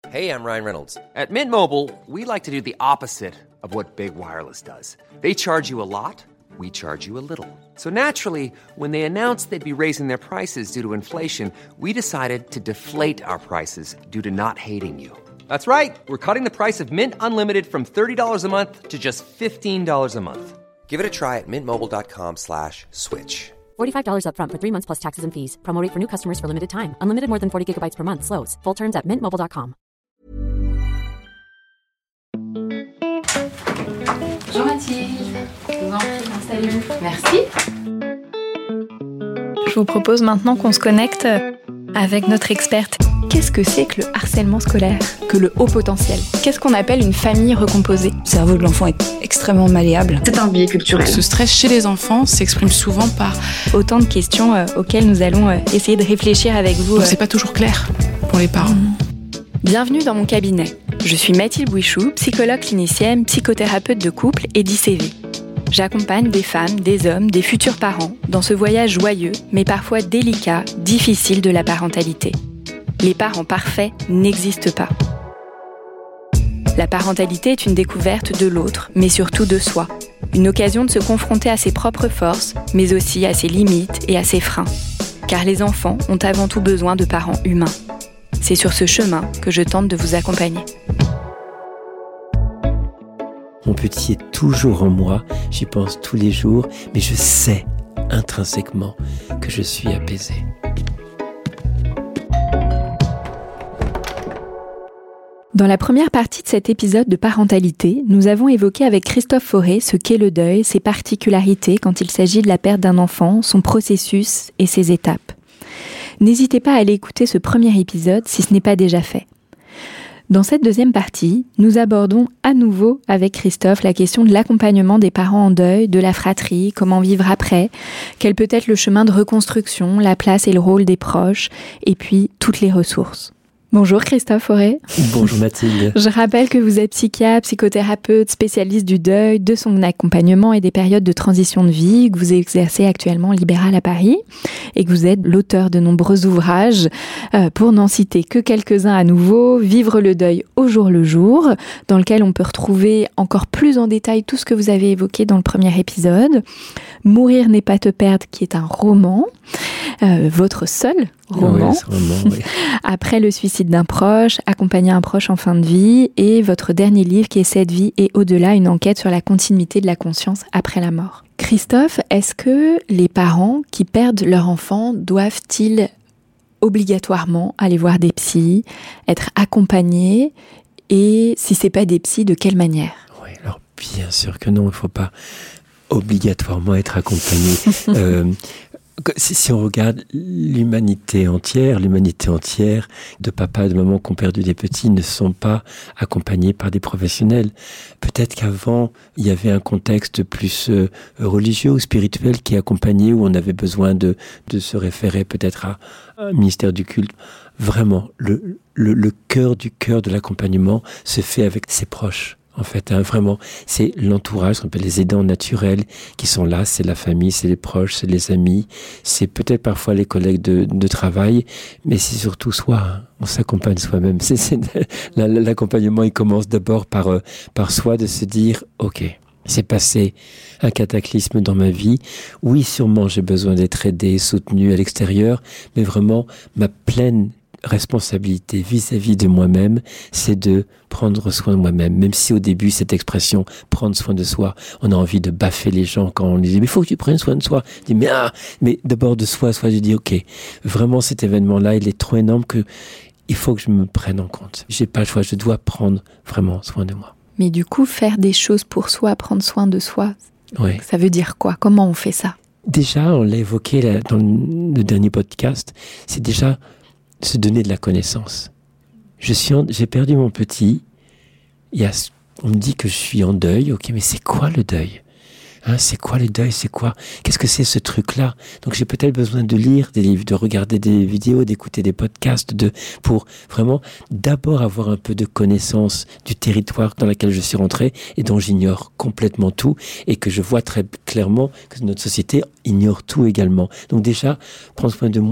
Hey, I'm Ryan Reynolds. At Mint Mobile, we like to do the opposite of what Big Wireless does. They charge you a lot, we charge you a little. So naturally, when they announced they'd be raising their prices due to inflation, we decided to deflate our prices due to not hating you. That's right. We're cutting the price of Mint Unlimited from $30 a month to just $15 a month. Give it a try at mintmobile.com/switch. $45 up front for 3 months plus taxes and fees. Promo rate for new customers for limited time. Unlimited more than 40 gigabytes per month. Slows full terms at mintmobile.com. Bonjour Mathilde. Je vous en prie, installez-vous. Merci. Je vous propose maintenant qu'on se connecte avec notre experte. Qu'est-ce que c'est que le harcèlement scolaire? Que le haut potentiel? Qu'est-ce qu'on appelle une famille recomposée? Le cerveau de l'enfant est extrêmement malléable. C'est un biais culturel. Ce stress chez les enfants s'exprime souvent par... Autant de questions auxquelles nous allons essayer de réfléchir avec vous. Donc c'est pas toujours clair pour les parents. Bienvenue dans mon cabinet. Je suis Mathilde Bouichou, psychologue clinicienne, psychothérapeute de couple et d'ICV. J'accompagne des femmes, des hommes, des futurs parents dans ce voyage joyeux, mais parfois délicat, difficile de la parentalité. Les parents parfaits n'existent pas. La parentalité est une découverte de l'autre, mais surtout de soi. Une occasion de se confronter à ses propres forces, mais aussi à ses limites et à ses freins. Car les enfants ont avant tout besoin de parents humains. C'est sur ce chemin que je tente de vous accompagner. Mon petit est toujours en moi, j'y pense tous les jours, mais je sais intrinsèquement que je suis apaisé. Dans la première partie de cet épisode de parentalité, nous avons évoqué avec Christophe Fauré ce qu'est le deuil, ses particularités quand il s'agit de la perte d'un enfant, son processus et ses étapes. N'hésitez pas à aller écouter ce premier épisode si ce n'est pas déjà fait. Dans cette deuxième partie, nous abordons à nouveau avec Christophe la question de l'accompagnement des parents en deuil, de la fratrie, comment vivre après, quel peut être le chemin de reconstruction, la place et le rôle des proches, et puis toutes les ressources. Bonjour Christophe Fauré. Bonjour Mathilde. Je rappelle que vous êtes psychiatre, psychothérapeute, spécialiste du deuil, de son accompagnement et des périodes de transition de vie, que vous exercez actuellement libéral à Paris et que vous êtes l'auteur de nombreux ouvrages, pour n'en citer que quelques-uns à nouveau, Vivre le deuil au jour le jour, dans lequel on peut retrouver encore plus en détail tout ce que vous avez évoqué dans le premier épisode, Mourir n'est pas te perdre, qui est un roman, votre seul roman, oui. Après le suicide d'un proche, Accompagner un proche en fin de vie, et votre dernier livre qui est Cette vie et au-delà, une enquête sur la continuité de la conscience après la mort. Christophe, est-ce que les parents qui perdent leur enfant doivent-ils obligatoirement aller voir des psys, être accompagnés, et si c'est pas des psys, de quelle manière? Oui, alors bien sûr que non, il ne faut pas obligatoirement être accompagné. Si on regarde l'humanité entière de papas et de mamans qui ont perdu des petits ne sont pas accompagnés par des professionnels. Peut-être qu'avant, il y avait un contexte plus religieux ou spirituel qui accompagnait, où on avait besoin de se référer peut-être à un ministère du culte. Vraiment, le cœur du cœur de l'accompagnement se fait avec ses proches. En fait, vraiment, c'est l'entourage, ce qu'on appelle les aidants naturels qui sont là, c'est la famille, c'est les proches, c'est les amis, c'est peut-être parfois les collègues de travail, mais c'est surtout soi, hein. On s'accompagne soi-même. L'accompagnement, il commence d'abord par soi, de se dire, ok, c'est passé un cataclysme dans ma vie. Oui, sûrement, j'ai besoin d'être aidé, soutenu à l'extérieur, mais vraiment, ma pleine responsabilité vis-à-vis de moi-même, c'est de prendre soin de moi-même. Même si au début, cette expression « prendre soin de soi », on a envie de baffer les gens quand on dit « mais il faut que tu prennes soin de soi ». Je dis mais d'abord de soi, je dis « ok, vraiment cet événement-là, il est trop énorme que il faut que je me prenne en compte. J'ai pas le choix, je dois prendre vraiment soin de moi ». Mais du coup, faire des choses pour soi, prendre soin de soi, oui. Ça veut dire quoi? Comment on fait ça? Déjà, on l'a évoqué dans le dernier podcast, c'est déjà se donner de la connaissance. J'ai perdu mon petit. On me dit que je suis en deuil. Ok, mais c'est quoi le deuil? C'est quoi le deuil? Qu'est-ce que c'est ce truc-là? Donc j'ai peut-être besoin de lire des livres, de regarder des vidéos, d'écouter des podcasts, pour vraiment d'abord avoir un peu de connaissance du territoire dans lequel je suis rentré et dont j'ignore complètement tout, et que je vois très clairement que notre société ignore tout également. Donc déjà, prendre soin de moi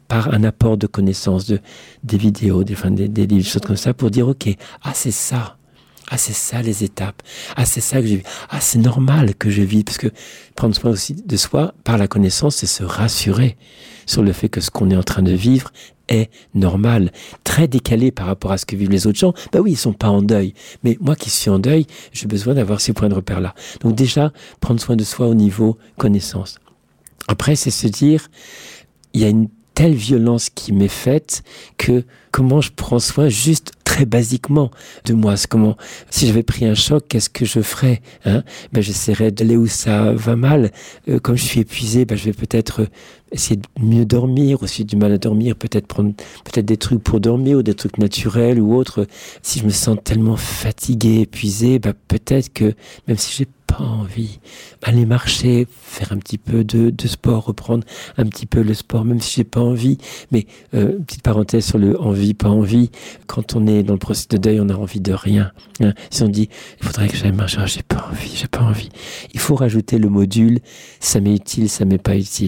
par un apport de connaissances, des vidéos, des livres, des choses comme ça, pour dire, ok, c'est ça. C'est ça les étapes. C'est ça que j'ai vu. C'est normal que je vis. Parce que prendre soin aussi de soi, par la connaissance, c'est se rassurer sur le fait que ce qu'on est en train de vivre est normal. Très décalé par rapport à ce que vivent les autres gens. Oui, ils sont pas en deuil. Mais moi qui suis en deuil, j'ai besoin d'avoir ces points de repère-là. Donc déjà, prendre soin de soi au niveau connaissance. Après, c'est se dire, il y a une telle violence qui m'est faite que comment je prends soin juste très basiquement de moi. C'est comment, si j'avais pris un choc, qu'est-ce que je ferais, j'essaierais d'aller où ça va mal. Comme je suis épuisé, je vais peut-être essayer de mieux dormir, ou si j'ai du mal à dormir, peut-être prendre des trucs pour dormir, ou des trucs naturels ou autres. Si je me sens tellement fatigué, épuisé, peut-être que, même si j'ai pas envie, aller marcher, faire un petit peu de sport, reprendre un petit peu le sport, même si j'ai pas envie. Mais petite parenthèse sur le envie, pas envie, quand on est dans le processus de deuil, on a envie de rien. Si on dit, il faudrait que j'aille marcher, j'ai pas envie. Il faut rajouter le module, ça m'est utile, ça m'est pas utile.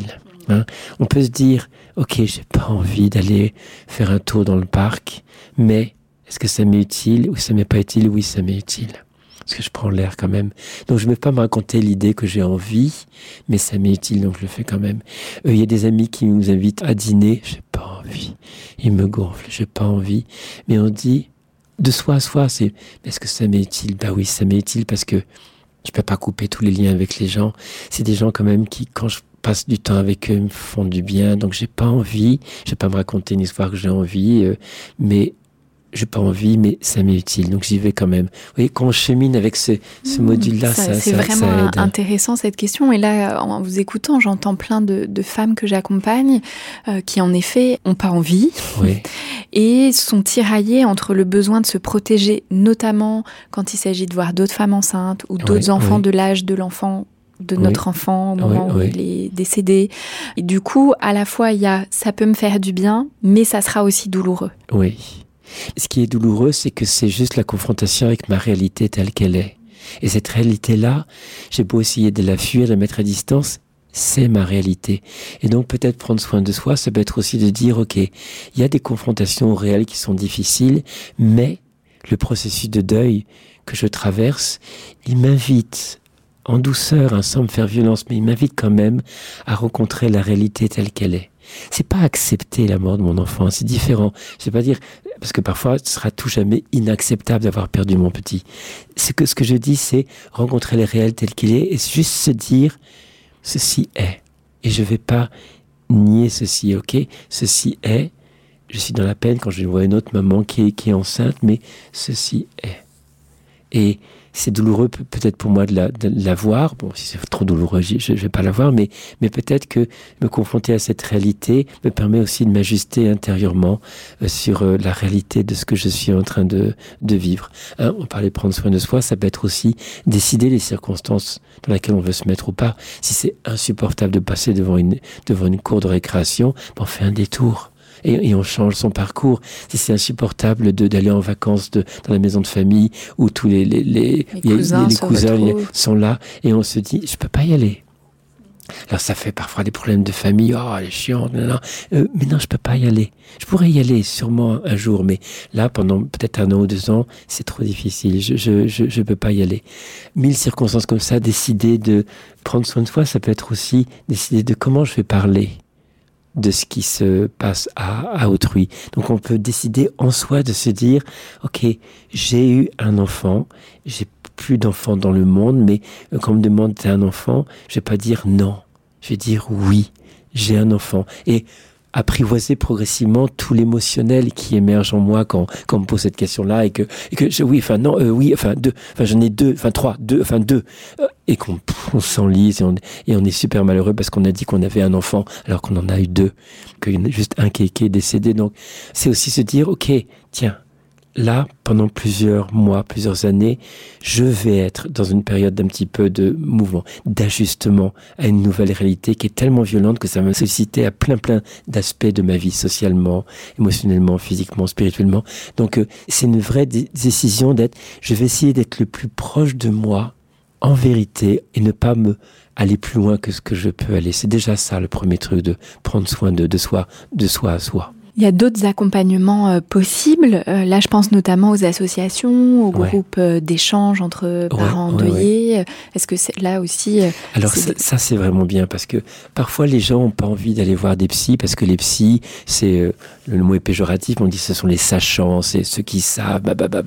On peut se dire, ok, j'ai pas envie d'aller faire un tour dans le parc, mais est-ce que ça m'est utile ou ça m'est pas utile? Oui, ça m'est utile. Parce que je prends l'air quand même. Donc je ne vais pas me raconter l'idée que j'ai envie, mais ça m'est utile, donc je le fais quand même. Il y a des amis qui nous invitent à dîner, j'ai pas envie. Ils me gonflent, j'ai pas envie. Mais on dit, de soi à soi, c'est, est-ce que ça m'est utile? Oui, ça m'est utile parce que je peux pas couper tous les liens avec les gens. C'est des gens quand même qui, quand je passe du temps avec eux, me font du bien. Donc j'ai pas envie, je vais pas me raconter une histoire que j'ai envie, mais j'ai pas envie, mais ça m'est utile, donc j'y vais quand même. Vous voyez, quand on chemine avec ce module-là, c'est vraiment intéressant cette question. Et là, en vous écoutant, j'entends plein de femmes que j'accompagne qui, en effet, ont pas envie et sont tiraillées entre le besoin de se protéger, notamment quand il s'agit de voir d'autres femmes enceintes ou d'autres enfants de l'âge de l'enfant de notre enfant au moment où il est décédé. Et du coup, à la fois, il y a ça peut me faire du bien, mais ça sera aussi douloureux. Oui. Ce qui est douloureux, c'est que c'est juste la confrontation avec ma réalité telle qu'elle est. Et cette réalité-là, j'ai beau essayer de la fuir, de la mettre à distance, c'est ma réalité. Et donc peut-être prendre soin de soi, ça peut être aussi de dire, ok, il y a des confrontations réelles qui sont difficiles, mais le processus de deuil que je traverse, il m'invite en douceur, sans me faire violence, mais il m'invite quand même à rencontrer la réalité telle qu'elle est. C'est pas accepter la mort de mon enfant, c'est différent. Je vais pas dire, parce que parfois, ce sera tout jamais inacceptable d'avoir perdu mon petit. Ce que je dis, c'est rencontrer le réel tel qu'il est et juste se dire, ceci est. Et je vais pas nier ceci, ok? Ceci est. Je suis dans la peine quand je vois une autre maman qui est enceinte, mais ceci est. Et c'est douloureux peut-être pour moi de la voir. Bon, si c'est trop douloureux, je vais pas la voir, mais peut-être que me confronter à cette réalité me permet aussi de m'ajuster intérieurement sur la réalité de ce que je suis en train de vivre. On parlait de prendre soin de soi, ça peut être aussi décider les circonstances dans lesquelles on veut se mettre ou pas. Si c'est insupportable de passer devant une cour de récréation, on fait un détour. Et on change son parcours. Si c'est insupportable d'aller en vacances dans la maison de famille où tous les cousins sont là et on se dit, je peux pas y aller. Alors ça fait parfois des problèmes de famille, elle est chiante, mais non, je peux pas y aller. Je pourrais y aller sûrement un jour, mais là, pendant peut-être 1 an ou 2 ans, c'est trop difficile, je peux pas y aller. 1000 circonstances comme ça, décider de prendre soin de soi, ça peut être aussi décider de comment je vais parler de ce qui se passe à autrui. Donc on peut décider en soi de se dire, ok, j'ai eu un enfant, j'ai plus d'enfants dans le monde, mais quand on me demande t'as un enfant, je vais pas dire non, je vais dire oui, j'ai un enfant. Et apprivoiser progressivement tout l'émotionnel qui émerge en moi quand on me pose cette question-là et que j'en ai 2, 3, 2, et qu'on s'enlise et on est super malheureux parce qu'on a dit qu'on avait un enfant alors qu'on en a eu 2, qu'il y en a juste un qui est décédé. Donc c'est aussi se dire, ok, tiens, là, pendant plusieurs mois, plusieurs années, je vais être dans une période d'un petit peu de mouvement, d'ajustement à une nouvelle réalité qui est tellement violente que ça m'a sollicité à plein d'aspects de ma vie, socialement, émotionnellement, physiquement, spirituellement. Donc, c'est une vraie décision je vais essayer d'être le plus proche de moi en vérité et ne pas aller plus loin que ce que je peux aller. C'est déjà ça le premier truc, de prendre soin de soi à soi. Il y a d'autres accompagnements possibles. Là, je pense notamment aux associations, aux groupes d'échange entre parents endeuillés. Est-ce que là aussi... Alors ça, c'est vraiment bien, parce que parfois, les gens n'ont pas envie d'aller voir des psys, parce que les psys, le mot est péjoratif, on dit que ce sont les sachants, c'est ceux qui savent,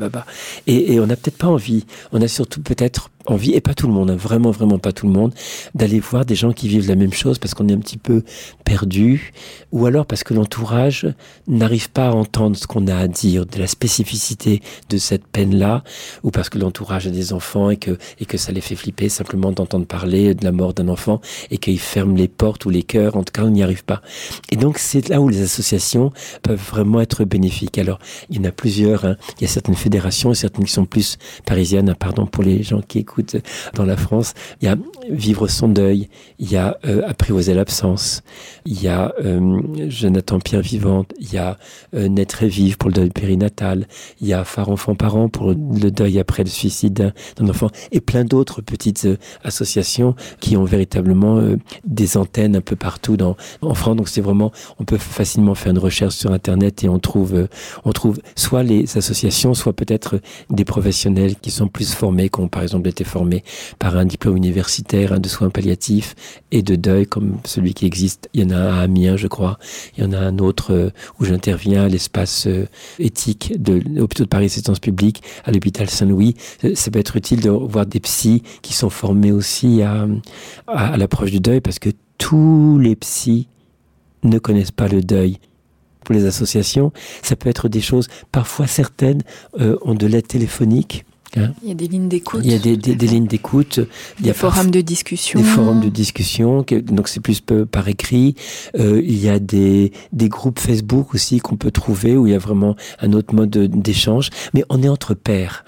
Et on n'a peut-être pas envie. On a surtout peut-être envie, et pas tout le monde, vraiment pas tout le monde, d'aller voir des gens qui vivent la même chose, parce qu'on est un petit peu perdu, ou alors parce que l'entourage n'arrive pas à entendre ce qu'on a à dire, de la spécificité de cette peine-là, ou parce que l'entourage a des enfants et que ça les fait flipper simplement d'entendre parler de la mort d'un enfant, et qu'ils ferment les portes ou les cœurs, en tout cas on n'y arrive pas. Et donc c'est là où les associations peuvent vraiment être bénéfiques. Alors il y en a plusieurs, il y a certaines fédérations, certaines qui sont plus parisiennes, pardon pour les gens qui écoutent dans la France. Il y a Vivre son deuil, il y a Apprivoiser l'absence, il y a Jonathan Pierre Vivante, il y a Naître et vivre pour le deuil périnatal, il y a Phare enfant parent pour le deuil après le suicide d'un enfant, et plein d'autres petites associations qui ont véritablement des antennes un peu partout en France. Donc c'est vraiment, on peut facilement faire une recherche sur Internet et on trouve soit les associations, soit peut-être des professionnels qui sont plus formés, qui ont par exemple été formés par un diplôme universitaire de soins palliatifs et de deuil comme celui qui existe. Il y en a un à Amiens, je crois. Il y en a un autre où j'interviens à l'espace éthique de l'hôpital de Paris Assistance Publique, à l'hôpital Saint-Louis. Ça peut être utile de voir des psys qui sont formés aussi à l'approche du deuil, parce que tous les psys ne connaissent pas le deuil. Pour les associations, ça peut être des choses, parfois certaines ont de l'aide téléphonique. Il y a des lignes d'écoute. Il y a des lignes d'écoute. Il y a forums de discussion. Des forums de discussion, donc c'est plus par écrit. Il y a des groupes Facebook aussi qu'on peut trouver, où il y a vraiment un autre mode d'échange. Mais on est entre pairs,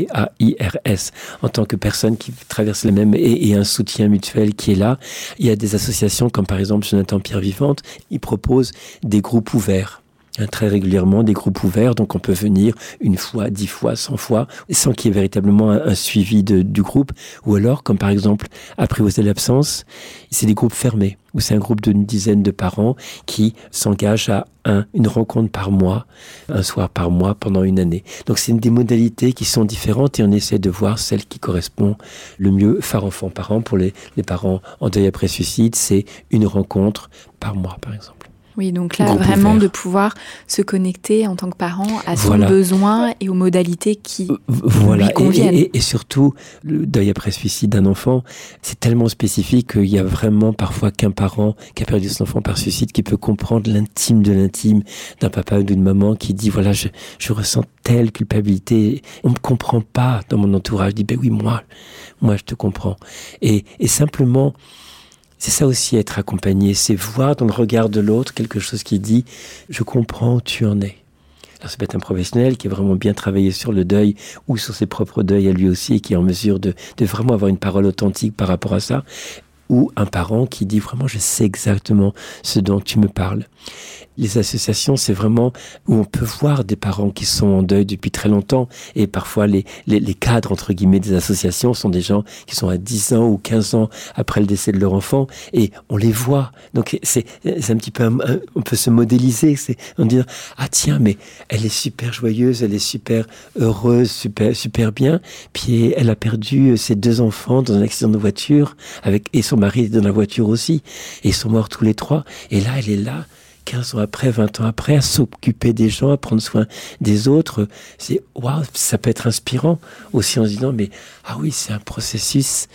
P-A-I-R-S, en tant que personne qui traverse les mêmes, et un soutien mutuel qui est là. Il y a des associations comme par exemple Jonathan Pierre Vivante, il propose des groupes ouverts. Très régulièrement, des groupes ouverts, donc on peut venir 1 fois, 10 fois, 100 fois, sans qu'il y ait véritablement un suivi du groupe. Ou alors, comme par exemple, Apprivoiser l'absence, c'est des groupes fermés, où c'est un groupe d'une dizaine de parents qui s'engagent à une rencontre par mois, un soir par mois, pendant 1 année. Donc c'est des modalités qui sont différentes, et on essaie de voir celle qui correspond le mieux. Phare enfant parent, pour les parents en deuil après suicide, c'est 1 rencontre par mois, par exemple. Oui, donc là, vraiment de pouvoir se connecter en tant que parent à son besoin et aux modalités qui lui conviennent. Et surtout, le deuil après suicide d'un enfant, c'est tellement spécifique qu'il y a vraiment parfois qu'un parent qui a perdu son enfant par suicide qui peut comprendre l'intime de l'intime d'un papa ou d'une maman qui dit, voilà, je ressens telle culpabilité. On ne me comprend pas dans mon entourage. Je dis, ben oui, moi, je te comprends. Et simplement... C'est ça aussi, être accompagné, c'est voir dans le regard de l'autre quelque chose qui dit « je comprends où tu en es ». Alors ça peut être un professionnel qui a vraiment bien travaillé sur le deuil ou sur ses propres deuils à lui aussi, et qui est en mesure de vraiment avoir une parole authentique par rapport à ça, ou un parent qui dit vraiment « je sais exactement ce dont tu me parles ». Les associations, c'est vraiment où on peut voir des parents qui sont en deuil depuis très longtemps, et parfois les cadres, entre guillemets, des associations sont des gens qui sont à 10 ans ou 15 ans après le décès de leur enfant, et on les voit. Donc c'est un petit peu, on peut se modéliser, on dit ah tiens, mais elle est super joyeuse, elle est super heureuse, super bien, puis elle a perdu ses 2 enfants dans un accident de voiture, et son mari est dans la voiture aussi, et ils sont morts tous les 3, et là elle est là 15 ans après, 20 ans après, à s'occuper des gens, à prendre soin des autres. C'est waouh, ça peut être inspirant aussi, en se disant mais ah oui, c'est un processus.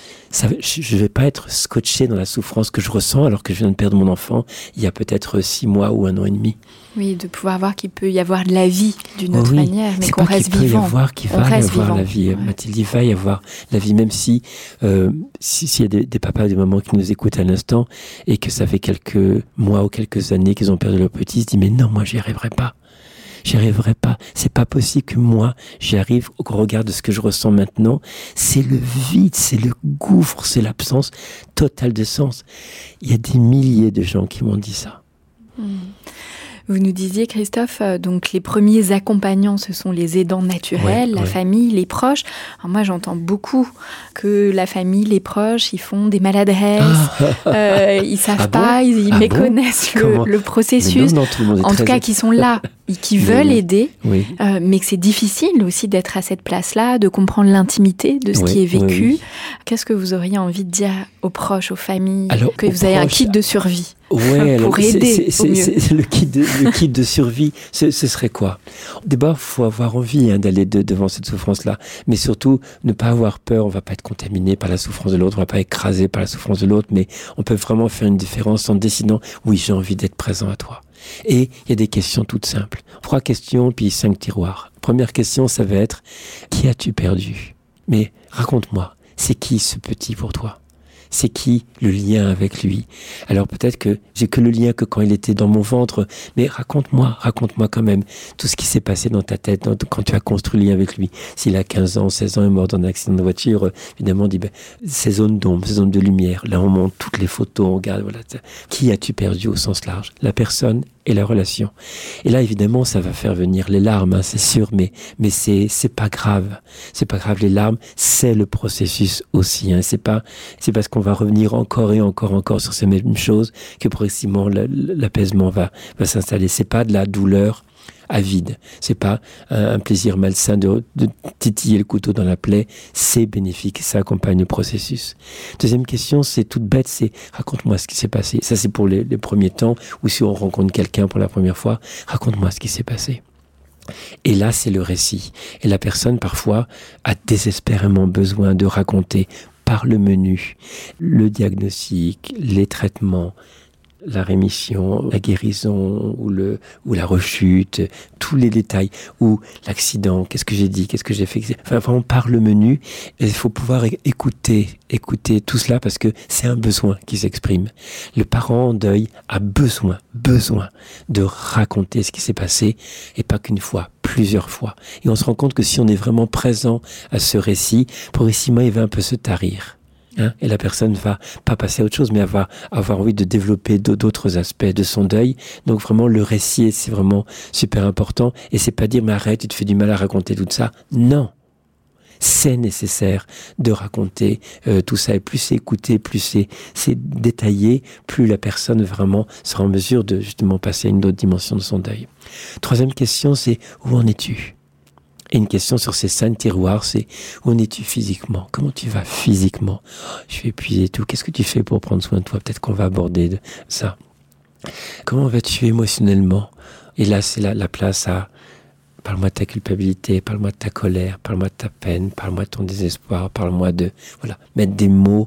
Je vais pas être scotché dans la souffrance que je ressens alors que je viens de perdre mon enfant il y a peut-être 6 mois ou 1 an et demi. Oui, de pouvoir voir qu'il peut y avoir de la vie d'une autre manière, mais qu'on reste vivant. Il peut y avoir, qu'il va y avoir la vie. Mathilde, il va y avoir la vie, même s'il y a des papas et des mamans qui nous écoutent à l'instant et que ça fait quelques mois ou quelques années qu'ils ont perdu leur petit, ils se disent mais non, moi j'y arriverai pas. J'y arriverai pas. C'est pas possible que moi, j'y arrive au regard de ce que je ressens maintenant. C'est le vide, c'est le gouffre, c'est l'absence totale de sens. Il y a des milliers de gens qui m'ont dit ça. Vous nous disiez, Christophe, donc les premiers accompagnants, ce sont les aidants naturels, la famille, les proches. Alors moi, j'entends beaucoup que la famille, les proches, ils font des maladresses, ils savent pas, ils méconnaissent le processus. Non, tout le monde est en tout cas, qui sont là, qui veulent aider, mais que c'est difficile aussi d'être à cette place-là, de comprendre l'intimité de ce qui est vécu. Qu'est-ce que vous auriez envie de dire aux proches, aux familles, que vous avez un kit de survie pour aider au mieux. Le kit de survie, ce serait quoi? D'abord, il faut avoir envie d'aller devant cette souffrance-là, mais surtout, ne pas avoir peur. On ne va pas être contaminé par la souffrance de l'autre, on ne va pas être écrasé par la souffrance de l'autre, mais on peut vraiment faire une différence en décidant, oui, j'ai envie d'être présent à toi. Et il y a des questions toutes simples. 3 questions, puis 5 tiroirs. Première question, ça va être, qui as-tu perdu? Mais raconte-moi, c'est qui ce petit pour toi? C'est qui le lien avec lui? Alors peut-être que j'ai que le lien que quand il était dans mon ventre, mais raconte-moi quand même tout ce qui s'est passé dans ta tête quand tu as construit le lien avec lui. S'il a 15 ans, 16 ans, est mort dans un accident de voiture, évidemment on dit ces zones d'ombre, ces zones de lumière, là on monte toutes les photos, on regarde, voilà. Qui as-tu perdu au sens large? La personne et la relation. Et là, évidemment, ça va faire venir les larmes, c'est sûr, mais c'est pas grave. C'est pas grave, les larmes, c'est le processus aussi, c'est parce qu'on va revenir encore et encore sur ces mêmes choses que progressivement l'apaisement va s'installer. C'est pas de la douleur avide. C'est pas un plaisir malsain de titiller le couteau dans la plaie. C'est bénéfique. Ça accompagne le processus. Deuxième question, c'est toute bête. C'est raconte-moi ce qui s'est passé. Ça, c'est pour les premiers temps ou si on rencontre quelqu'un pour la première fois. Raconte-moi ce qui s'est passé. Et là, c'est le récit. Et la personne, parfois, a désespérément besoin de raconter par le menu le diagnostic, les traitements, la rémission, la guérison ou la rechute, tous les détails, ou l'accident, qu'est-ce que j'ai dit, qu'est-ce que j'ai fait, enfin vraiment par le menu. Et il faut pouvoir écouter tout cela parce que c'est un besoin qui s'exprime. Le parent en deuil a besoin de raconter ce qui s'est passé, et pas qu'une fois, plusieurs fois. Et on se rend compte que si on est vraiment présent à ce récit, progressivement il va un peu se tarir. Et la personne va pas passer à autre chose, mais elle va avoir envie de développer d'autres aspects de son deuil. Donc vraiment, le récit, c'est vraiment super important. Et c'est pas dire, mais arrête, tu te fais du mal à raconter tout ça. Non. C'est nécessaire de raconter tout ça. Et plus c'est écouté, plus c'est détaillé, plus la personne vraiment sera en mesure de justement passer à une autre dimension de son deuil. Troisième question, c'est où en es-tu ? Et une question sur ces 5 tiroirs, c'est où en es-tu physiquement? Comment tu vas physiquement? Je suis épuisé et tout. Qu'est-ce que tu fais pour prendre soin de toi? Peut-être qu'on va aborder de ça. Comment vas-tu émotionnellement? Et là, c'est la place à parle-moi de ta culpabilité, parle-moi de ta colère, parle-moi de ta peine, parle-moi de ton désespoir, parle-moi de mettre des mots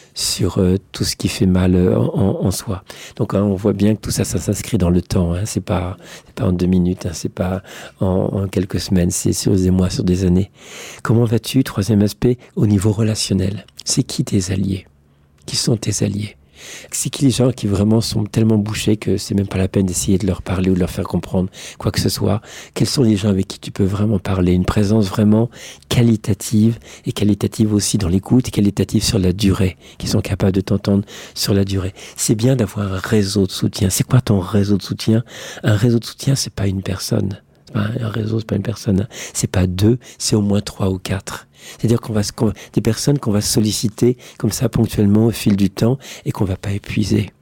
sur tout ce qui fait mal en soi. Donc on voit bien que tout ça s'inscrit dans le temps. C'est pas en 2 minutes, c'est pas en quelques semaines, c'est sur des mois, sur des années. Comment vas-tu? Troisième aspect, au niveau relationnel. C'est qui tes alliés? Qui sont tes alliés? C'est qui les gens qui vraiment sont tellement bouchés que c'est même pas la peine d'essayer de leur parler ou de leur faire comprendre quoi que ce soit? Quels sont les gens avec qui tu peux vraiment parler? Une présence vraiment qualitative, et qualitative aussi dans l'écoute, et qualitative sur la durée, qui sont capables de t'entendre sur la durée. C'est bien d'avoir un réseau de soutien. C'est quoi ton réseau de soutien? Un réseau de soutien, c'est pas une personne. Un réseau, c'est pas une personne. C'est pas 2, c'est au moins 3 ou 4. C'est-à-dire des personnes qu'on va solliciter comme ça ponctuellement au fil du temps et qu'on va pas épuiser.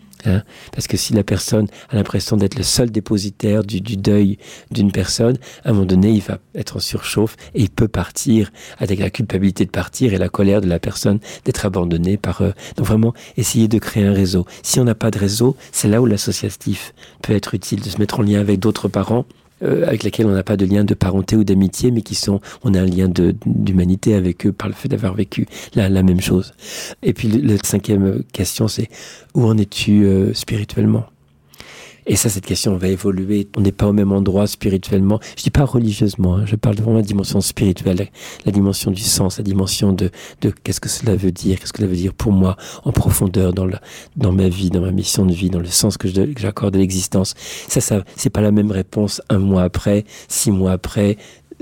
Parce que si la personne a l'impression d'être le seul dépositaire du deuil d'une personne, à un moment donné, il va être en surchauffe et il peut partir avec la culpabilité de partir et la colère de la personne d'être abandonnée par eux. Donc vraiment, essayer de créer un réseau. Si on n'a pas de réseau, c'est là où l'associatif peut être utile, de se mettre en lien avec d'autres parents avec lesquels on n'a pas de lien de parenté ou d'amitié, mais on a un lien d'humanité avec eux par le fait d'avoir vécu la même chose. Et puis la 5e question, c'est où en es-tu spirituellement? Et ça, cette question va évoluer. On n'est pas au même endroit spirituellement. Je dis pas religieusement, je parle de vraiment la dimension spirituelle, la dimension du sens, la dimension de qu'est-ce que cela veut dire, qu'est-ce que cela veut dire pour moi en profondeur dans ma vie, dans ma mission de vie, dans le sens que j'accorde à l'existence. Ça, c'est pas la même réponse 1 mois après, 6 mois après,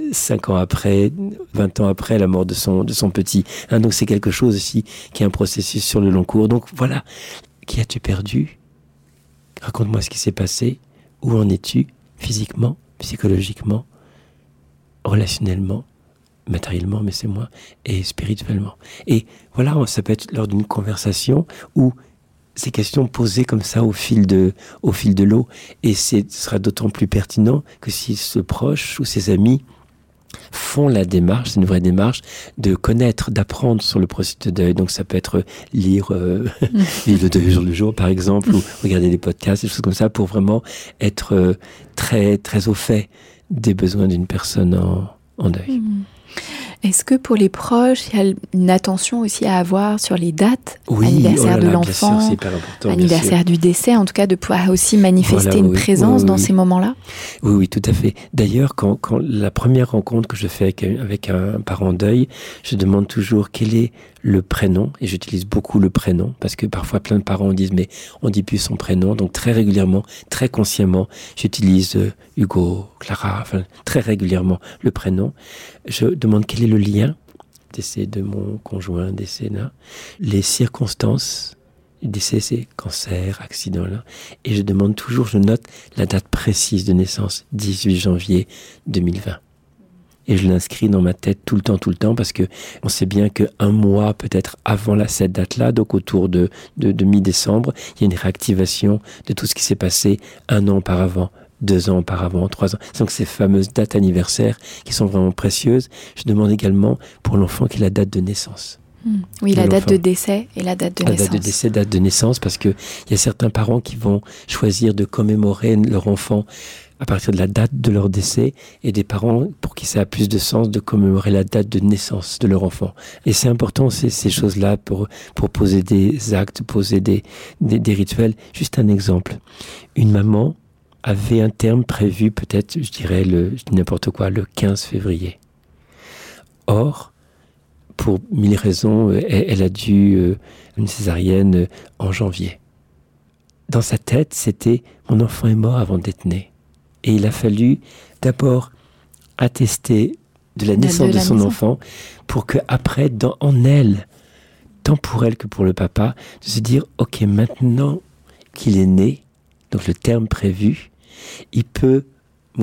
5 ans après, 20 ans après la mort de son petit. Donc c'est quelque chose aussi qui est un processus sur le long cours. Donc voilà, qui as-tu perdu? Raconte-moi ce qui s'est passé. Où en es-tu physiquement, psychologiquement, relationnellement, matériellement, mais c'est moi, et spirituellement. Et voilà, ça peut être lors d'une conversation où ces questions posées comme ça au fil de l'eau, et ce sera d'autant plus pertinent que si ce proche ou ses amis font la démarche, c'est une vraie démarche, de connaître, d'apprendre sur le processus de deuil. Donc ça peut être lire le deuil jour le jour, par exemple, ou regarder des podcasts, des choses comme ça, pour vraiment être très, très au fait des besoins d'une personne en deuil. Est-ce que pour les proches, il y a une attention aussi à avoir sur les dates, oui, anniversaire de l'enfant, bien sûr, c'est hyper important, anniversaire du décès, en tout cas de pouvoir aussi manifester une présence dans ces moments-là? Oui, tout à fait. D'ailleurs, quand la première rencontre que je fais avec un parent en deuil, je demande toujours quel est le prénom, et j'utilise beaucoup le prénom, parce que parfois plein de parents disent mais on dit plus son prénom, donc très régulièrement, très consciemment, j'utilise Hugo, Clara, enfin très régulièrement le prénom. Je demande quel est le lien, décès de mon conjoint, décès là, les circonstances, décès c'est cancer, accident là, et je demande toujours, je note la date précise de naissance, 18 janvier 2020. Et je l'inscris dans ma tête tout le temps, parce que on sait bien qu'un mois peut-être avant cette date-là, donc autour de mi-décembre, il y a une réactivation de tout ce qui s'est passé 1 an auparavant, 2 ans auparavant, 3 ans. Donc ces fameuses dates anniversaires qui sont vraiment précieuses. Je demande également pour l'enfant quelle est la date de naissance. Oui, la date de décès et la date de naissance. La date de décès, date de naissance, parce que il y a certains parents qui vont choisir de commémorer leur enfant à partir de la date de leur décès, et des parents pour qui ça a plus de sens de commémorer la date de naissance de leur enfant. Et c'est important ces choses-là pour poser des actes, poser des rituels. Juste un exemple. Une maman avait un terme prévu peut-être, je dirais n'importe quoi, le 15 février. Or, pour 1000 raisons, elle a dû une césarienne en janvier. Dans sa tête, c'était « mon enfant est mort avant d'être né ». Et il a fallu d'abord attester de la naissance de son enfant pour qu'après, en elle, tant pour elle que pour le papa, de se dire « ok, maintenant qu'il est né, donc le terme prévu, il peut mourir ».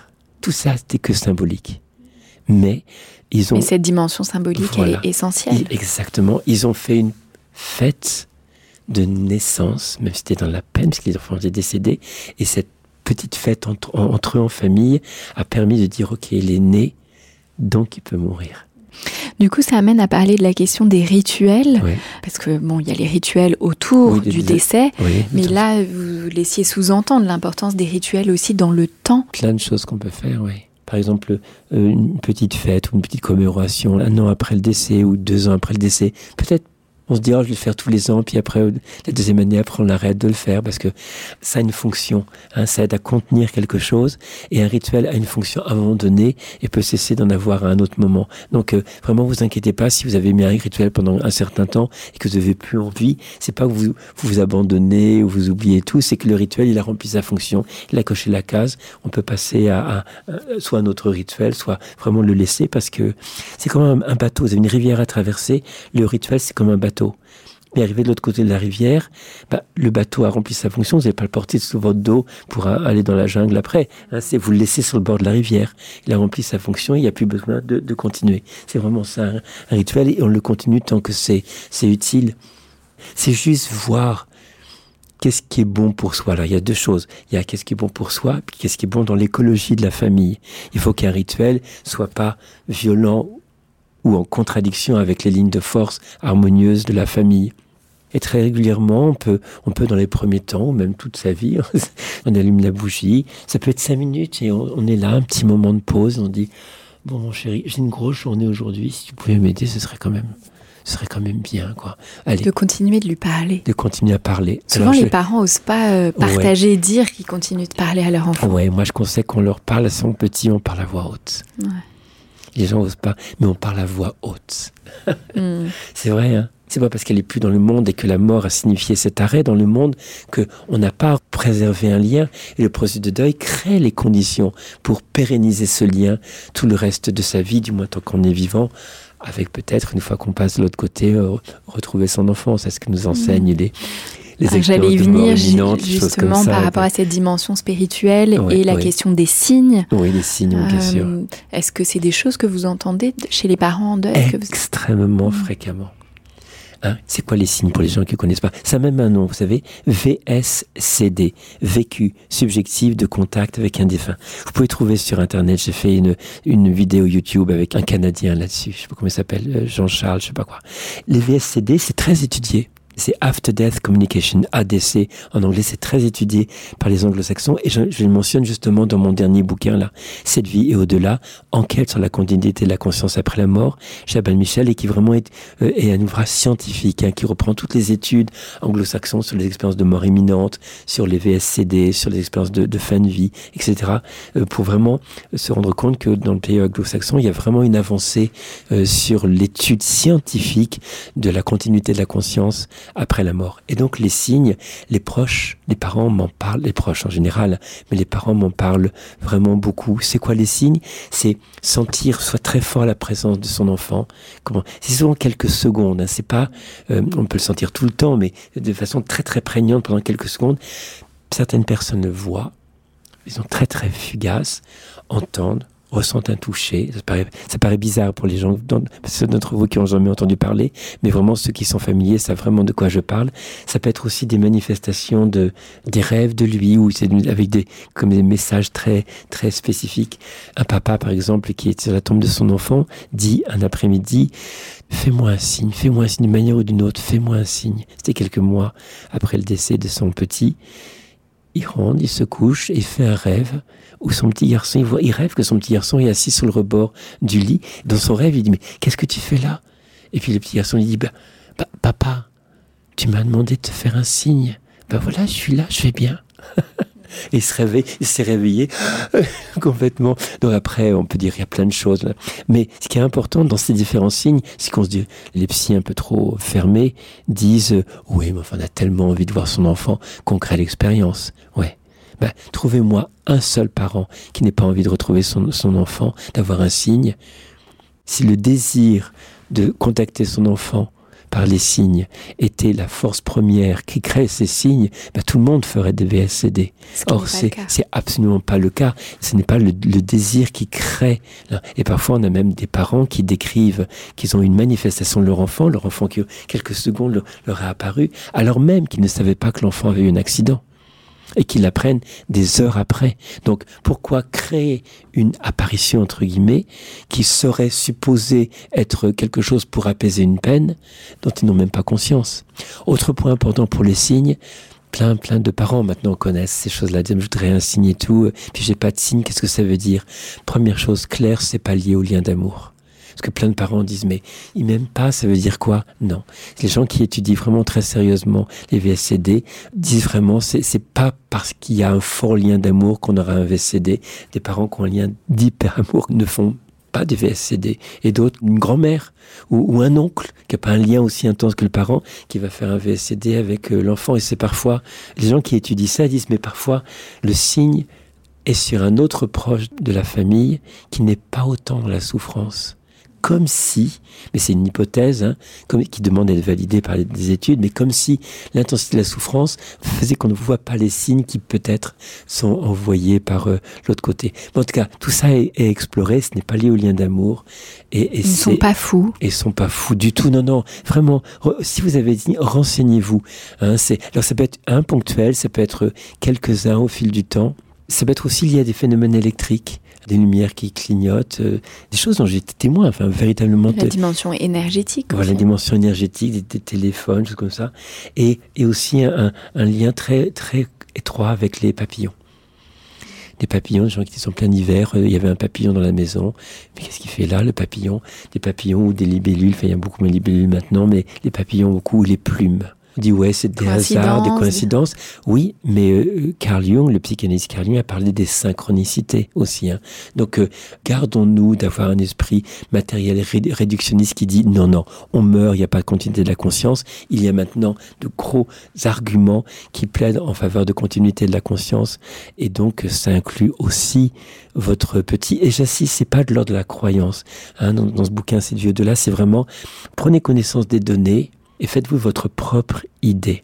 Tout ça, c'était que symbolique. Mais cette dimension symbolique, elle est essentielle. Exactement. Ils ont fait une fête de naissance, même si c'était dans la peine, parce que les enfants étaient décédés, et cette petite fête entre eux en famille a permis de dire ok, il est né, donc il peut mourir. Du coup, ça amène à parler de la question des rituels, parce que il y a les rituels autour du décès, mais là, vous laissiez sous-entendre l'importance des rituels aussi dans le temps. Plein de choses qu'on peut faire, oui. Par exemple, une petite fête ou une petite commémoration 1 an après le décès ou 2 ans après le décès, peut-être. On se dit, je vais le faire tous les ans, puis après, la deuxième année, après, on arrête de le faire, parce que ça a une fonction, ça aide à contenir quelque chose, et un rituel a une fonction à un moment donné, et peut cesser d'en avoir à un autre moment. Donc, vraiment, vous inquiétez pas, si vous avez mis un rituel pendant un certain temps, et que vous n'avez plus envie, c'est pas que vous abandonnez, ou vous oubliez tout, c'est que le rituel, il a rempli sa fonction, il a coché la case, on peut passer à soit un autre rituel, soit vraiment le laisser, parce que c'est comme un bateau, vous avez une rivière à traverser, le rituel, c'est comme un bateau. Mais arrivé de l'autre côté de la rivière, le bateau a rempli sa fonction, vous n'allez pas le porter sous votre dos pour aller dans la jungle après. C'est vous le laissez sur le bord de la rivière. Il a rempli sa fonction, il n'y a plus besoin de continuer. C'est vraiment ça, un rituel, et on le continue tant que c'est utile. C'est juste voir qu'est-ce qui est bon pour soi. Alors, il y a 2 choses. Il y a qu'est-ce qui est bon pour soi, puis qu'est-ce qui est bon dans l'écologie de la famille. Il faut qu'un rituel soit pas violent ou en contradiction avec les lignes de force harmonieuses de la famille. Et très régulièrement, on peut dans les premiers temps, ou même toute sa vie, on allume la bougie, ça peut être 5 minutes, et on est là, un petit moment de pause, on dit « Bon, mon chéri, j'ai une grosse journée aujourd'hui, si tu pouvais m'aider, ce serait quand même bien, quoi. » Allez. De continuer de lui parler. De continuer à parler. Souvent, les parents n'osent pas partager et dire qu'ils continuent de parler à leur enfant. Ouais, moi je conseille qu'on leur parle à son petit, on parle à voix haute. Ouais. Les gens n'osent pas, mais on parle à voix haute. C'est vrai, hein. C'est pas parce qu'elle est plus dans le monde et que la mort a signifié cet arrêt dans le monde qu'on n'a pas préservé un lien. Et le processus de deuil crée les conditions pour pérenniser ce lien tout le reste de sa vie, du moins tant qu'on est vivant, avec peut-être, une fois qu'on passe de l'autre côté, retrouver son enfance. C'est ce que nous enseignent expériences y de mort venir imminente, choses comme justement ça. par rapport à cette dimension spirituelle Ouais, et la ouais. question des signes. Oui, les signes, bien sûr. Est-ce que c'est des choses que vous entendez chez les parents en deuil que vous... Extrêmement fréquemment. Hein, c'est quoi les signes pour les gens qui ne connaissent pas? Ça a même un nom, vous savez, VSCD, vécu subjectif de contact avec un défunt. Vous pouvez trouver sur Internet, j'ai fait une vidéo YouTube avec un Canadien là-dessus, je ne sais pas comment il s'appelle, Jean-Charles, je ne sais pas quoi. Les VSCD, c'est très étudié. C'est After Death Communication, ADC en anglais, c'est très étudié par les anglo-saxons et je le mentionne justement dans mon dernier bouquin là, Cette vie et au-delà, enquête sur la continuité de la conscience après la mort, chez Albin Michel, et qui vraiment est un ouvrage scientifique qui reprend toutes les études anglo-saxons sur les expériences de mort imminente, sur les VSCD, sur les expériences de fin de vie, etc. Pour vraiment se rendre compte que dans le pays anglo-saxon, il y a vraiment une avancée sur l'étude scientifique de la continuité de la conscience après la mort. Et donc les signes, les proches, les parents m'en parlent, les proches en général, mais les parents m'en parlent vraiment beaucoup. C'est quoi les signes? C'est sentir soit très fort la présence de son enfant. C'est souvent quelques secondes, hein. C'est pas, on peut le sentir tout le temps, mais de façon très très prégnante pendant quelques secondes. Certaines personnes le voient, ils sont très très fugaces, entendent, ressentent un toucher. Ça paraît bizarre pour les gens, ceux d'entre vous qui n'ont jamais entendu parler, mais vraiment ceux qui sont familiers savent vraiment de quoi je parle. Ça peut être aussi des manifestations des rêves de lui, ou c'est avec des messages très, très spécifiques. Un papa, par exemple, qui est sur la tombe de son enfant, dit un après-midi, fais-moi un signe d'une manière ou d'une autre, fais-moi un signe. C'était quelques mois après le décès de son petit. Il rentre, il se couche et il fait un rêve où son petit garçon, il rêve que son petit garçon est assis sur le rebord du lit. Dans son rêve, il dit, mais qu'est-ce que tu fais là? Et puis le petit garçon lui dit, papa, tu m'as demandé de te faire un signe. Voilà, je suis là, je vais bien. Et il s'est réveillé complètement. Donc après, on peut dire il y a plein de choses là. Mais ce qui est important dans ces différents signes, c'est qu'on se dit, les psys un peu trop fermés disent oui, mais enfin, on a tellement envie de voir son enfant qu'on crée l'expérience. Ouais. Trouvez-moi un seul parent qui n'ait pas envie de retrouver son enfant, d'avoir un signe. Si le désir de contacter son enfant par les signes était la force première qui crée ces signes, tout le monde ferait des VSCD. Or, c'est absolument pas le cas. Ce n'est pas le désir qui crée. Et parfois, on a même des parents qui décrivent qu'ils ont une manifestation de leur enfant qui, quelques secondes, leur est apparu, alors même qu'ils ne savaient pas que l'enfant avait eu un accident. Et qu'ils l'apprennent des heures après. Donc, pourquoi créer une apparition, entre guillemets, qui serait supposée être quelque chose pour apaiser une peine dont ils n'ont même pas conscience? Autre point important pour les signes, plein de parents maintenant connaissent ces choses-là, disent je voudrais un signe et tout, puis j'ai pas de signe, qu'est-ce que ça veut dire? Première chose claire, c'est pas lié au lien d'amour. Parce que plein de parents disent, mais ils m'aiment pas, ça veut dire quoi? Non. Les gens qui étudient vraiment très sérieusement les VSCD disent vraiment, c'est pas parce qu'il y a un fort lien d'amour qu'on aura un VSCD. Des parents qui ont un lien d'hyper-amour ne font pas des VSCD. Et d'autres, une grand-mère ou un oncle qui n'a pas un lien aussi intense que le parent, qui va faire un VSCD avec l'enfant. Et c'est parfois, les gens qui étudient ça disent, mais parfois, le signe est sur un autre proche de la famille qui n'est pas autant dans la souffrance. Comme si, mais c'est une hypothèse qui demande d'être validée par des études, mais comme si l'intensité de la souffrance faisait qu'on ne voit pas les signes qui peut-être sont envoyés par l'autre côté. Mais en tout cas, tout ça est exploré, ce n'est pas lié au lien d'amour. Et ils ne sont pas fous. Ils ne sont pas fous du tout, non. Vraiment, si vous avez dit, renseignez-vous. Alors ça peut être ponctuel, ça peut être quelques-uns au fil du temps. Ça peut être aussi lié à des phénomènes électriques, des lumières qui clignotent, des choses dont j'ai été témoin, véritablement. La dimension énergétique. Voilà, la dimension énergétique, des téléphones, choses comme ça. Et aussi un lien très, très étroit avec les papillons. Des papillons, des gens qui sont en plein hiver, il y avait un papillon dans la maison. Mais qu'est-ce qu'il fait là, le papillon? Des papillons ou des libellules, il y a beaucoup moins de libellules maintenant, mais les papillons beaucoup, ou les plumes. On dit ouais, c'est des hasards, des coïncidences. Oui, mais Carl Jung, le psychanalyste Carl Jung, a parlé des synchronicités aussi. Donc, gardons-nous d'avoir un esprit matériel réductionniste qui dit non, on meurt, il n'y a pas de continuité de la conscience. Il y a maintenant de gros arguments qui plaident en faveur de continuité de la conscience. Et donc, ça inclut aussi votre petit. Et j'insiste, c'est pas de l'ordre de la croyance. Dans ce bouquin, Cette vie au-delà, c'est vraiment prenez connaissance des données et faites-vous votre propre idée.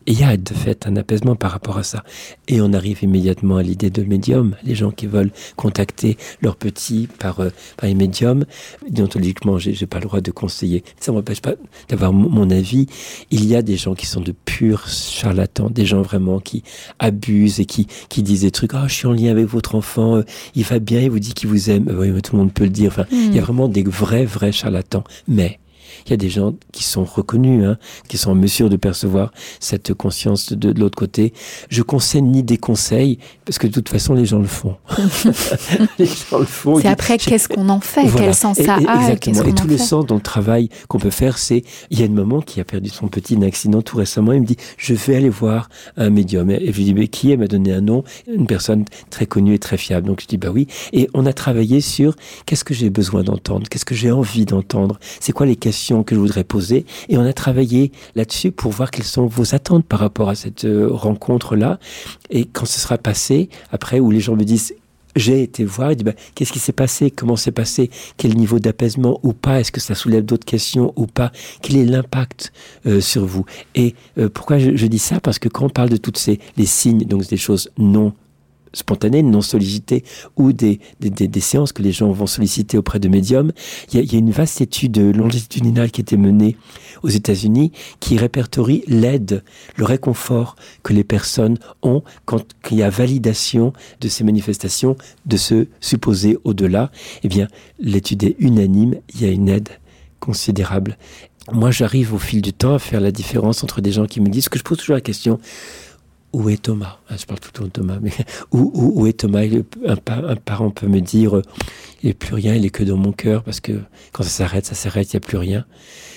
Et il y a de fait un apaisement par rapport à ça. Et on arrive immédiatement à l'idée de médium. Les gens qui veulent contacter leurs petits par les médiums, déontologiquement, j'ai pas le droit de conseiller. Ça ne m'empêche pas d'avoir mon avis. Il y a des gens qui sont de purs charlatans, des gens vraiment qui abusent et qui disent des trucs. Je suis en lien avec votre enfant, il va bien, il vous dit qu'il vous aime. Oui, mais tout le monde peut le dire. Enfin, il y a vraiment des vrais charlatans. Mais il y a des gens qui sont reconnus, qui sont en mesure de percevoir cette conscience de l'autre côté. Je conseille ni déconseille, parce que de toute façon, les gens le font. Les gens le font. C'est après, qu'est-ce qu'on en fait? Voilà. Quel sens ça a? Exactement. Et tout le sens dans le travail qu'on peut faire, c'est... Il y a une maman qui a perdu son petit d'un accident tout récemment. Elle me dit, je vais aller voir un médium. Et je lui dis, mais qui? Elle m'a donné un nom, une personne très connue et très fiable. Donc je dis, bah oui. Et on a travaillé sur qu'est-ce que j'ai besoin d'entendre? Qu'est-ce que j'ai envie d'entendre? C'est quoi les questions que je voudrais poser, et on a travaillé là-dessus pour voir quelles sont vos attentes par rapport à cette rencontre-là. Et quand ce sera passé, après, où les gens me disent, j'ai été voir, et disent, qu'est-ce qui s'est passé, comment c'est passé, quel niveau d'apaisement ou pas, est-ce que ça soulève d'autres questions ou pas, quel est l'impact sur vous. Et pourquoi je dis ça? Parce que quand on parle de toutes les signes, donc des choses non spontanées, non sollicitées, ou des séances que les gens vont solliciter auprès de médiums, il y a une vaste étude longitudinale qui a été menée aux États-Unis qui répertorie l'aide, le réconfort que les personnes ont quand il y a validation de ces manifestations, de se supposer au-delà. Eh bien, l'étude est unanime, il y a une aide considérable. Moi, j'arrive au fil du temps à faire la différence entre des gens qui me disent, que je pose toujours la question, où est Thomas? Je parle tout le temps de Thomas, mais où est Thomas? Un parent peut me dire, il n'est plus rien, il est que dans mon cœur, parce que quand ça s'arrête, il n'y a plus rien.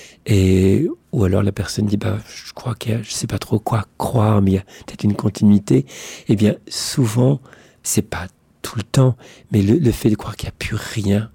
Ou alors la personne dit, je crois je ne sais pas trop quoi croire, mais il y a peut-être une continuité. Eh bien, souvent, c'est pas tout le temps, mais le fait de croire qu'il n'y a plus rien,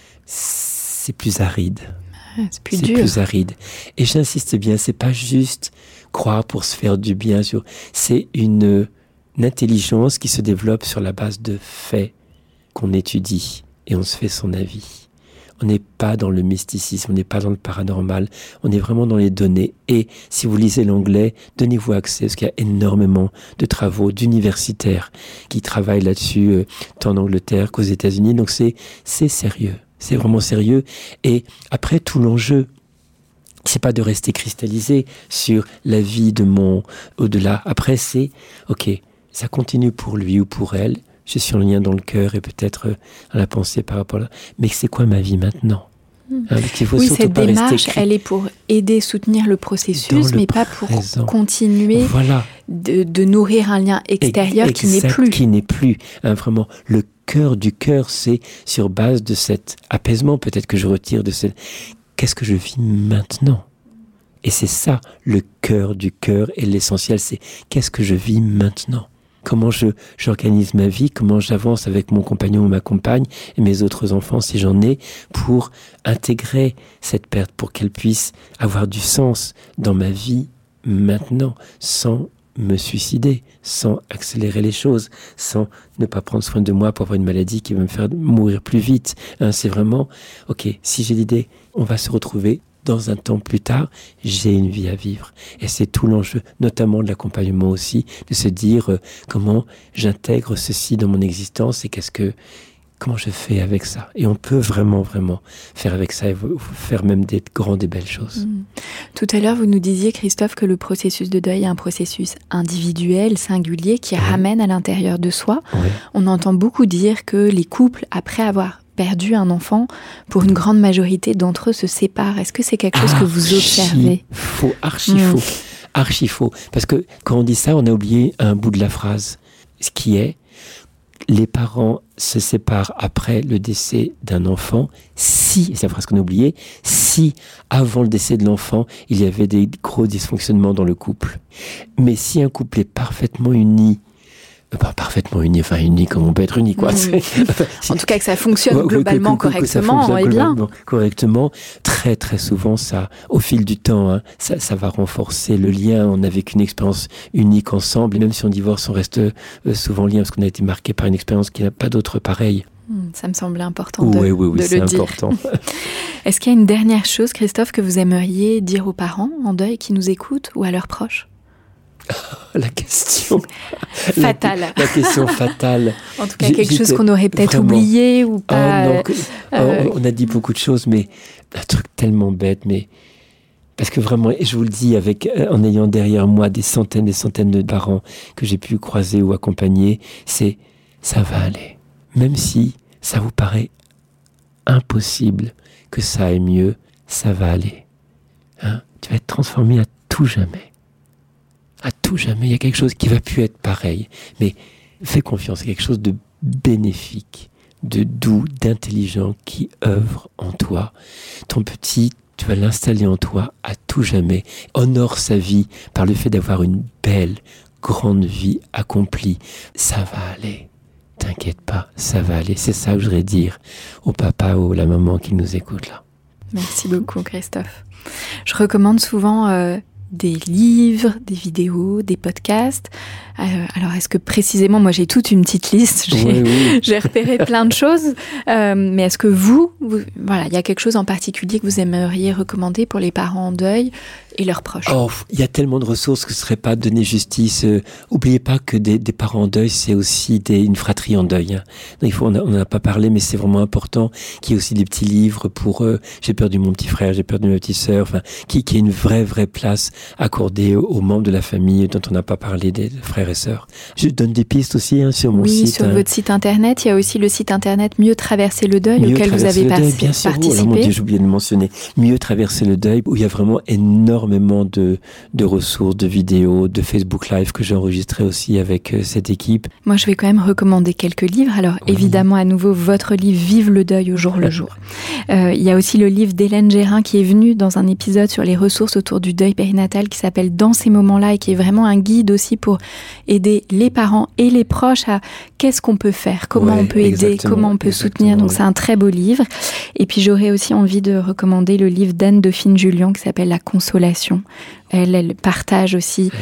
c'est plus aride. C'est plus dur. Plus aride. Et j'insiste bien, c'est pas juste croire pour se faire du bien. C'est une intelligence qui se développe sur la base de faits qu'on étudie et on se fait son avis. On n'est pas dans le mysticisme, on n'est pas dans le paranormal, on est vraiment dans les données. Et si vous lisez l'anglais, donnez-vous accès, parce qu'il y a énormément de travaux d'universitaires qui travaillent là-dessus, tant en Angleterre qu'aux États-Unis. Donc c'est sérieux, c'est vraiment sérieux. Et après, tout l'enjeu, c'est pas de rester cristallisé sur la vie de mon au-delà. Après, c'est, ok, ça continue pour lui ou pour elle. Je suis en lien dans le cœur et peut-être dans la pensée par rapport à là. Mais c'est quoi ma vie maintenant? Oui, cette démarche, elle est pour aider, soutenir le processus, mais pas pour continuer de nourrir un lien extérieur qui n'est plus. Qui n'est plus. Vraiment, le cœur du cœur, c'est sur base de cet apaisement, peut-être que je retire de cette... Qu'est-ce que je vis maintenant? Et c'est ça, le cœur du cœur et l'essentiel, c'est qu'est-ce que je vis maintenant? Comment j'organise ma vie, comment j'avance avec mon compagnon ou ma compagne et mes autres enfants, si j'en ai, pour intégrer cette perte, pour qu'elle puisse avoir du sens dans ma vie maintenant, sans me suicider, sans accélérer les choses, sans ne pas prendre soin de moi pour avoir une maladie qui va me faire mourir plus vite. C'est vraiment, ok, si j'ai l'idée, on va se retrouver dans un temps plus tard, j'ai une vie à vivre. Et c'est tout l'enjeu, notamment de l'accompagnement aussi, de se dire comment j'intègre ceci dans mon existence et comment je fais avec ça. Et on peut vraiment, vraiment faire avec ça et faire même des grandes et belles choses. Tout à l'heure, vous nous disiez, Christophe, que le processus de deuil est un processus individuel, singulier, qui ramène à l'intérieur de soi. Oui. On entend beaucoup dire que les couples, après avoir perdu un enfant, pour une grande majorité d'entre eux se séparent. Est-ce que c'est quelque chose que vous observez? Archi faux. Parce que quand on dit ça, on a oublié un bout de la phrase. Ce qui est, les parents se séparent après le décès d'un enfant si, c'est la phrase qu'on a oubliée, si avant le décès de l'enfant, il y avait des gros dysfonctionnements dans le couple. Mais si un couple est parfaitement uni, uni comme on peut être uni, quoi. En tout cas, que ça fonctionne globalement correctement, et bien. Correctement. Très, très souvent, ça, au fil du temps, ça va renforcer le lien. On a vécu une expérience unique ensemble. Et même si on divorce, on reste souvent en lien parce qu'on a été marqué par une expérience qui n'a pas d'autre pareil. Ça me semblait important de c'est le dire. Important. Est-ce qu'il y a une dernière chose, Christophe, que vous aimeriez dire aux parents en deuil qui nous écoutent ou à leurs proches? La question fatale. La question fatale. En tout cas, quelque chose qu'on aurait peut-être oublié ou pas. On a dit beaucoup de choses, mais un truc tellement bête, mais parce que vraiment, et je vous le dis, en ayant derrière moi des centaines de parents que j'ai pu croiser ou accompagner, c'est ça va aller. Même si ça vous paraît impossible que ça aille mieux, ça va aller. Hein? Tu vas être transformé à tout jamais. À tout jamais, il y a quelque chose qui va plus être pareil. Mais fais confiance, c'est quelque chose de bénéfique, de doux, d'intelligent qui œuvre en toi. Ton petit, tu vas l'installer en toi à tout jamais. Honore sa vie par le fait d'avoir une belle, grande vie accomplie. Ça va aller. T'inquiète pas, ça va aller. C'est ça que je voudrais dire au papa ou à la maman qui nous écoute là. Merci beaucoup, Christophe. Je recommande souvent des livres, des vidéos, des podcasts. Alors, est-ce que précisément, moi j'ai toute une petite liste, j'ai repéré plein de choses, mais est-ce que vous, voilà, il y a quelque chose en particulier que vous aimeriez recommander pour les parents en deuil et leurs proches? Il y a tellement de ressources que ce ne serait pas donner justice. Oubliez pas que des parents en deuil, c'est aussi une fratrie en deuil. Hein. On n'en a pas parlé, mais c'est vraiment important qu'il y ait aussi des petits livres pour j'ai perdu mon petit frère, j'ai perdu ma petite sœur, enfin, qui ait une vraie place accordée aux membres de la famille dont on n'a pas parlé, des frères et sœurs. Je donne des pistes aussi sur mon site. Oui, sur votre site internet. Il y a aussi le site internet Mieux traverser le deuil auquel vous avez participé. Alors, mon Dieu, j'ai oublié de mentionner. Mieux traverser le deuil, où il y a vraiment énormément de ressources, de vidéos, de Facebook Live que j'ai enregistré aussi avec cette équipe. Moi, je vais quand même recommander quelques livres. Alors, évidemment, à nouveau, votre livre « Vive le deuil au jour le jour ». Il y a aussi le livre d'Hélène Gérin qui est venue dans un épisode sur les ressources autour du deuil périnatal qui s'appelle « Dans ces moments-là » et qui est vraiment un guide aussi pour aider les parents et les proches à qu'est-ce qu'on peut faire, comment on peut aider, comment on peut soutenir. Donc, c'est un très beau livre. Et puis, j'aurais aussi envie de recommander le livre d'Anne Dauphine-Julian qui s'appelle « La consolation ». Elle partage aussi,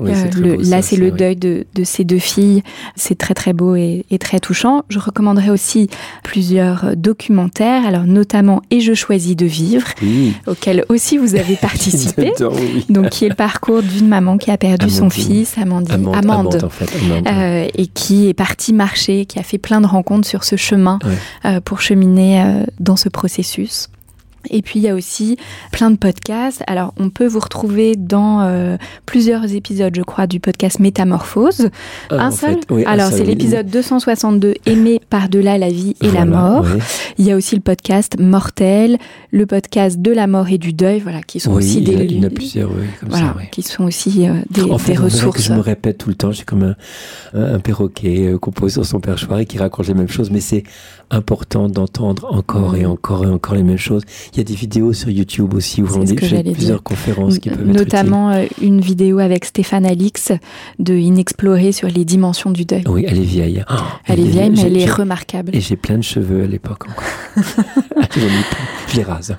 c'est le deuil de ses deux filles. C'est très très beau et très touchant. Je recommanderais aussi plusieurs documentaires, alors notamment « Et je choisis de vivre », auquel aussi vous avez participé. Donc qui est le parcours d'une maman qui a perdu son fils, Amande, en fait, et qui est partie marcher, qui a fait plein de rencontres sur ce chemin pour cheminer dans ce processus. Et puis, il y a aussi plein de podcasts. Alors, on peut vous retrouver dans plusieurs épisodes, je crois, du podcast Métamorphose. Un seul. Alors, c'est l'épisode 262, Aimer par-delà la vie et la mort. Oui. Il y a aussi le podcast Mortel, le podcast de la mort et du deuil, qui sont aussi des... il y en a plusieurs, comme ça. Qui sont aussi des ressources. Que je me répète tout le temps, j'ai comme un perroquet qu'on pose sur son perchoir et qui raconte les mêmes choses, mais c'est important d'entendre encore et encore les mêmes choses. Il y a des vidéos sur YouTube aussi où j'ai plusieurs conférences qui peuvent être notamment une vidéo avec Stéphane Alix de Inexploré sur les dimensions du deuil. Oui, elle est vieille. Elle est vieille, mais elle est remarquable. Et j'ai plein de cheveux à l'époque encore. Je les rase.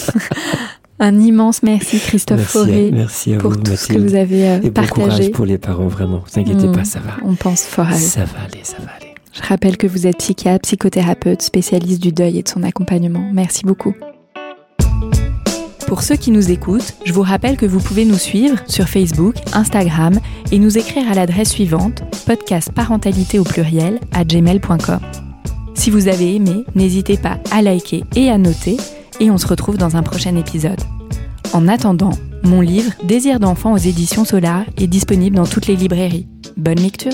Un immense merci Christophe Fauré pour tout ce que vous avez partagé. Et bon courage pour les parents, vraiment. Ne vous inquiétez pas, ça va. On pense fort à eux. Ça va aller. Je rappelle que vous êtes psychiatre, psychothérapeute, spécialiste du deuil et de son accompagnement. Merci beaucoup. Pour ceux qui nous écoutent, je vous rappelle que vous pouvez nous suivre sur Facebook, Instagram et nous écrire à l'adresse suivante podcastparentalité@gmail.com. Si vous avez aimé, n'hésitez pas à liker et à noter et on se retrouve dans un prochain épisode. En attendant, mon livre Désir d'enfant aux éditions Solar est disponible dans toutes les librairies. Bonne lecture!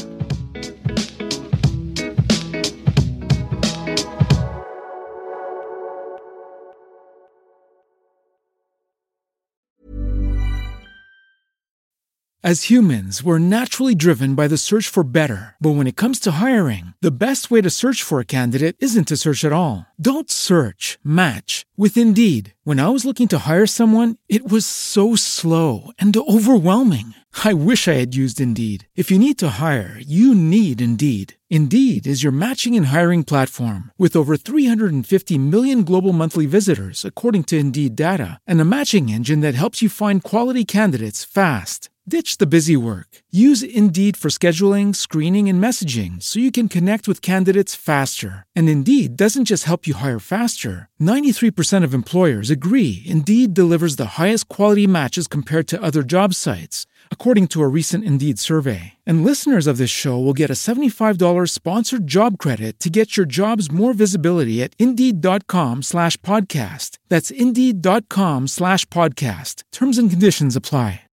As humans, we're naturally driven by the search for better. But when it comes to hiring, the best way to search for a candidate isn't to search at all. Don't search, match with Indeed. When I was looking to hire someone, it was so slow and overwhelming. I wish I had used Indeed. If you need to hire, you need Indeed. Indeed is your matching and hiring platform with over 350 million global monthly visitors, according to Indeed data, and a matching engine that helps you find quality candidates fast. Ditch the busy work. Use Indeed for scheduling, screening, and messaging so you can connect with candidates faster. And Indeed doesn't just help you hire faster. 93% of employers agree Indeed delivers the highest quality matches compared to other job sites, according to a recent Indeed survey. And listeners of this show will get a $75 sponsored job credit to get your jobs more visibility at Indeed.com/podcast. That's Indeed.com/podcast. Terms and conditions apply.